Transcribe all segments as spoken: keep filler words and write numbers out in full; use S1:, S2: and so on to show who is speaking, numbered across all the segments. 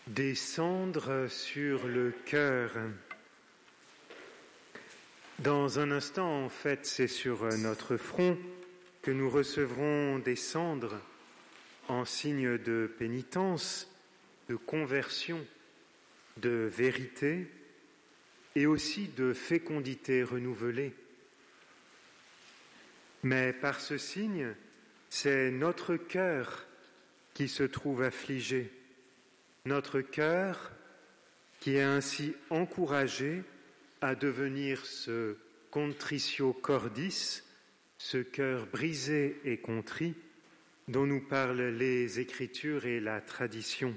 S1: Descendre sur le cœur. Dans un instant, en fait, c'est sur notre front que nous recevrons des cendres en signe de pénitence, de conversion, de vérité et aussi de fécondité renouvelée. Mais par ce signe, c'est notre cœur qui se trouve affligé. Notre cœur qui est ainsi encouragé à devenir ce contritio cordis, ce cœur brisé et contrit dont nous parlent les Écritures et la tradition.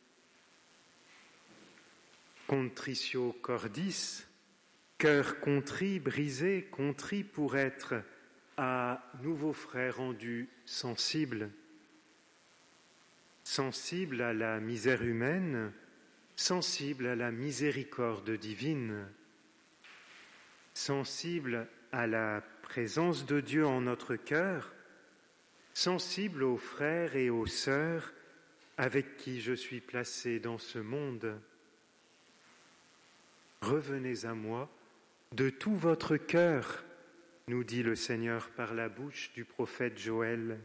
S1: Contritio cordis, cœur contrit, brisé, contrit pour être à nouveau frère rendu sensible. Sensible à la misère humaine, sensible à la miséricorde divine, sensible à la présence de Dieu en notre cœur, sensible aux frères et aux sœurs avec qui je suis placé dans ce monde. Revenez à moi de tout votre cœur, nous dit le Seigneur par la bouche du prophète Joël.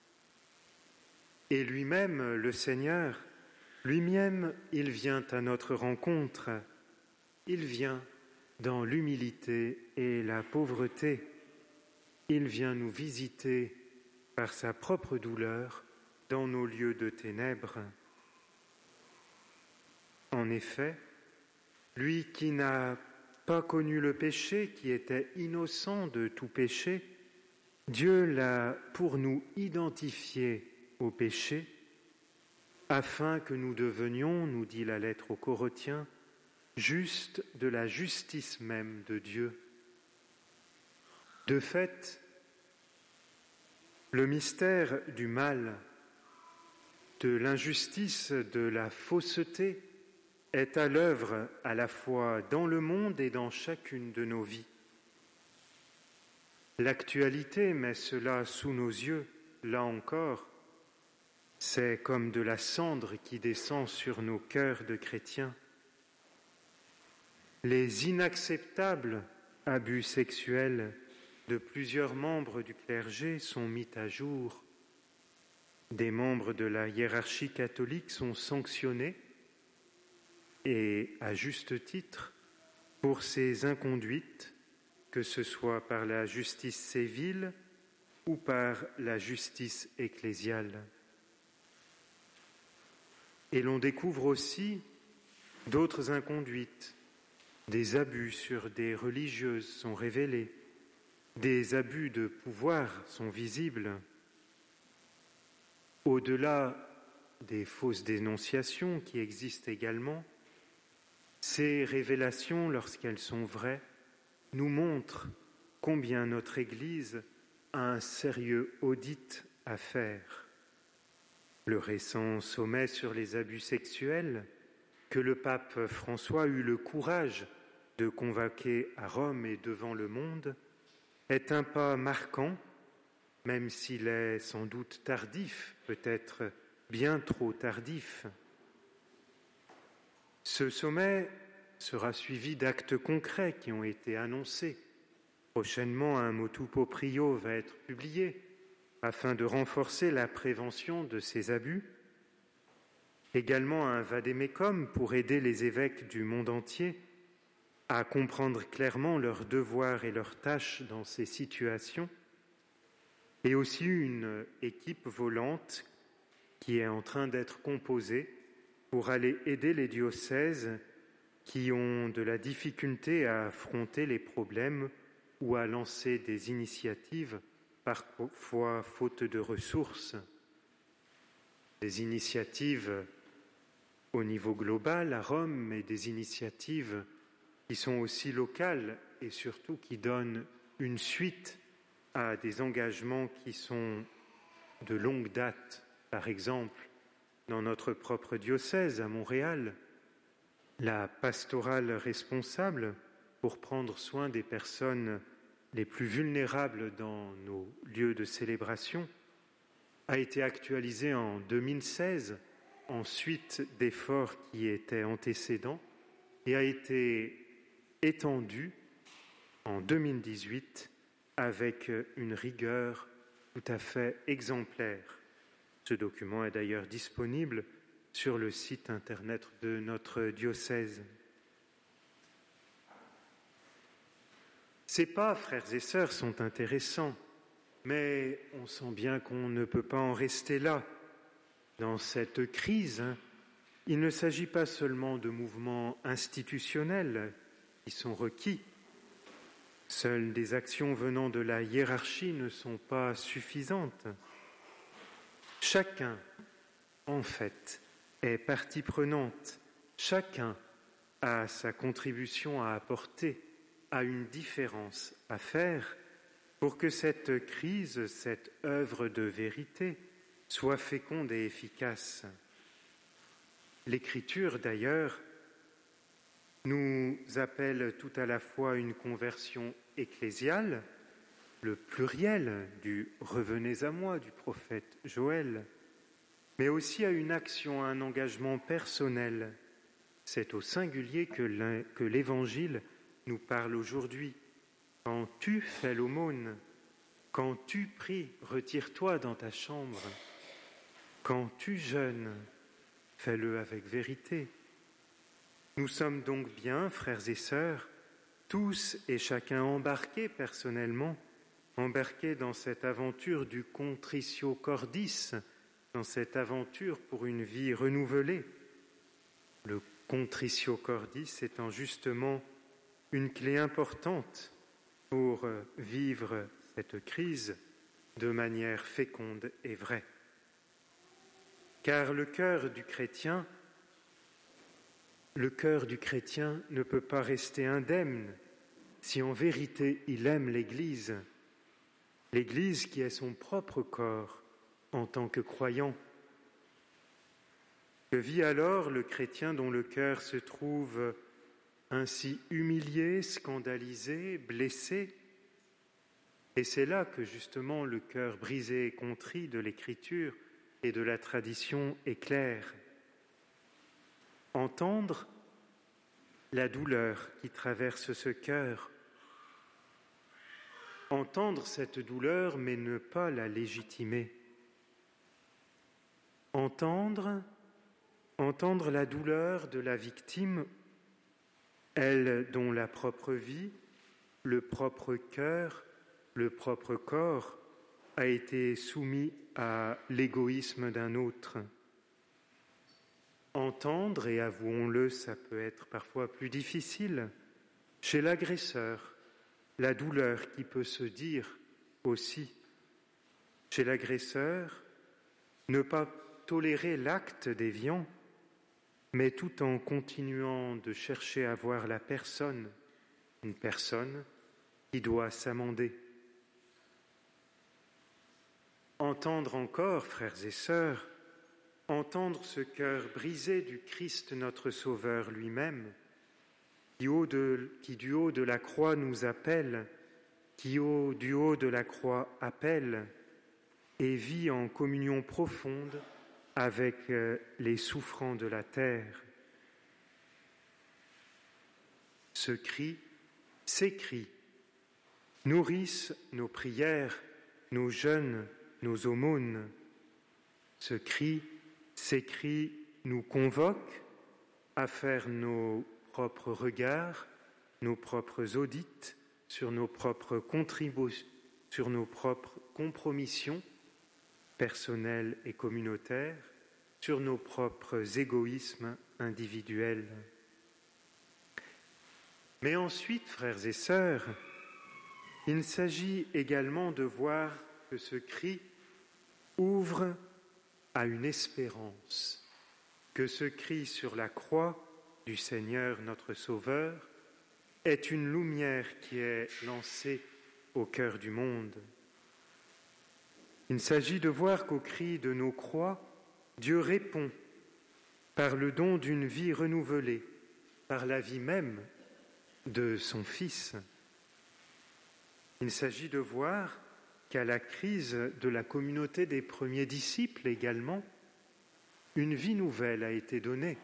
S1: Et lui-même, le Seigneur, lui-même, il vient à notre rencontre. Il vient dans l'humilité et la pauvreté. Il vient nous visiter par sa propre douleur dans nos lieux de ténèbres. En effet, lui qui n'a pas connu le péché, qui était innocent de tout péché, Dieu l'a pour nous identifié au péché, afin que nous devenions, nous dit la lettre aux Corinthiens, justes de la justice même de Dieu. De fait, le mystère du mal, de l'injustice, de la fausseté est à l'œuvre à la fois dans le monde et dans chacune de nos vies. L'actualité met cela sous nos yeux, là encore. C'est comme de la cendre qui descend sur nos cœurs de chrétiens. Les inacceptables abus sexuels de plusieurs membres du clergé sont mis à jour. Des membres de la hiérarchie catholique sont sanctionnés, et à juste titre, pour ces inconduites, que ce soit par la justice civile ou par la justice ecclésiale. Et l'on découvre aussi d'autres inconduites. Des abus sur des religieuses sont révélés. Des abus de pouvoir sont visibles. Au-delà des fausses dénonciations qui existent également, ces révélations, lorsqu'elles sont vraies, nous montrent combien notre Église a un sérieux audit à faire. Le récent sommet sur les abus sexuels, que le pape François eut le courage de convoquer à Rome et devant le monde, est un pas marquant, même s'il est sans doute tardif, peut-être bien trop tardif. Ce sommet sera suivi d'actes concrets qui ont été annoncés. Prochainement, un motu proprio va être publié afin de renforcer la prévention de ces abus. Également un vade-mecum pour aider les évêques du monde entier à comprendre clairement leurs devoirs et leurs tâches dans ces situations. Et aussi une équipe volante qui est en train d'être composée pour aller aider les diocèses qui ont de la difficulté à affronter les problèmes ou à lancer des initiatives, parfois faute de ressources. Des initiatives au niveau global à Rome, mais des initiatives qui sont aussi locales et surtout qui donnent une suite à des engagements qui sont de longue date. Par exemple, dans notre propre diocèse à Montréal, la pastorale responsable pour prendre soin des personnes les plus vulnérables dans nos lieux de célébration a été actualisée en deux mille seize en suite d'efforts qui étaient antécédents et a été étendu en deux mille dix-huit avec une rigueur tout à fait exemplaire. Ce document est d'ailleurs disponible sur le site internet de notre diocèse. Ces pas, frères et sœurs, sont intéressants, mais on sent bien qu'on ne peut pas en rester là. Dans cette crise, il ne s'agit pas seulement de mouvements institutionnels qui sont requis. Seules des actions venant de la hiérarchie ne sont pas suffisantes. Chacun, en fait, est partie prenante. Chacun a sa contribution à apporter, a une différence à faire pour que cette crise, cette œuvre de vérité, soit féconde et efficace. L'Écriture, d'ailleurs, nous appelle tout à la fois une conversion ecclésiale, le pluriel du « revenez à moi » du prophète Joël, mais aussi à une action, à un engagement personnel. C'est au singulier que l'Évangile nous parle aujourd'hui. Quand tu fais l'aumône, quand tu pries, retire-toi dans ta chambre. Quand tu jeûnes, fais-le avec vérité. Nous sommes donc bien, frères et sœurs, tous et chacun embarqués personnellement, embarqués dans cette aventure du Contritio Cordis, dans cette aventure pour une vie renouvelée. Le Contritio Cordis étant justement une clé importante pour vivre cette crise de manière féconde et vraie. Car le cœur du chrétien, le cœur du chrétien ne peut pas rester indemne si en vérité il aime l'Église, l'Église qui est son propre corps en tant que croyant. Que vit alors le chrétien dont le cœur se trouve ainsi humilié, scandalisé, blessé? Et c'est là que justement le cœur brisé et contrit de l'Écriture et de la tradition est clair. Entendre la douleur qui traverse ce cœur, entendre cette douleur mais ne pas la légitimer, entendre, entendre la douleur de la victime, elle dont la propre vie, le propre cœur, le propre corps a été soumis à l'égoïsme d'un autre. Entendre, et avouons-le, ça peut être parfois plus difficile, chez l'agresseur, la douleur qui peut se dire aussi. Chez l'agresseur, ne pas tolérer l'acte déviant, mais tout en continuant de chercher à voir la personne, une personne qui doit s'amender. Entendre encore, frères et sœurs, entendre ce cœur brisé du Christ notre Sauveur lui-même, qui, au de, qui du haut de la croix nous appelle, qui au, du haut de la croix appelle et vit en communion profonde avec les souffrants de la terre. Ce cri, ces cris, nourrissent nos prières, nos jeûnes, nos aumônes. Ce cri, ces cris nous convoquent à faire nos propres regards, nos propres audits sur nos propres contributions, sur nos propres compromissions personnelles et communautaires, sur nos propres égoïsmes individuels. Mais ensuite, frères et sœurs, il s'agit également de voir que ce cri ouvre à une espérance, que ce cri sur la croix du Seigneur notre Sauveur est une lumière qui est lancée au cœur du monde. Il s'agit de voir qu'au cri de nos croix, Dieu répond par le don d'une vie renouvelée, par la vie même de son Fils. Il s'agit de voir qu'à la crise de la communauté des premiers disciples également, une vie nouvelle a été donnée.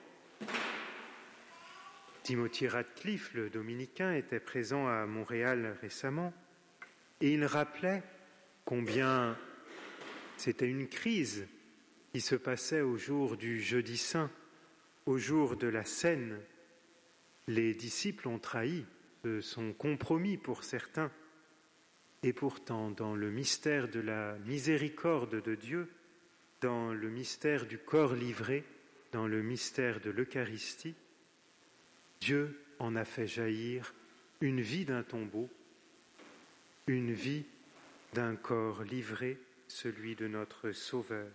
S1: Timothy Radcliffe, le dominicain, était présent à Montréal récemment et il rappelait combien c'était une crise qui se passait au jour du Jeudi Saint, au jour de la Cène. Les disciples ont trahi, se sont compromis pour certains. Et pourtant, dans le mystère de la miséricorde de Dieu, dans le mystère du corps livré, dans le mystère de l'Eucharistie, Dieu en a fait jaillir une vie d'un tombeau, une vie d'un corps livré, celui de notre Sauveur.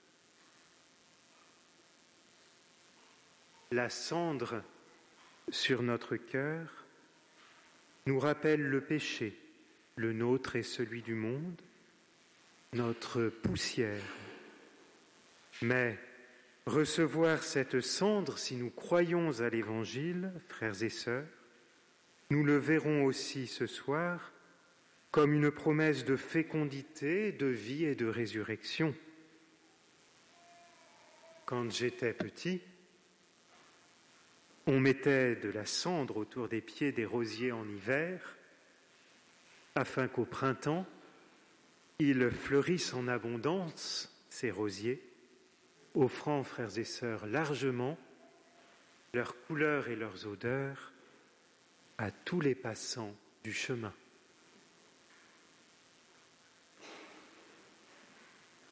S1: La cendre sur notre cœur nous rappelle le péché, le nôtre et celui du monde, notre poussière. Mais recevoir cette cendre, si nous croyons à l'Évangile, frères et sœurs, nous le verrons aussi ce soir comme une promesse de fécondité, de vie et de résurrection. Quand j'étais petit, on mettait de la cendre autour des pieds des rosiers en hiver, afin qu'au printemps, ils fleurissent en abondance, ces rosiers, offrant, frères et sœurs, largement leurs couleurs et leurs odeurs à tous les passants du chemin.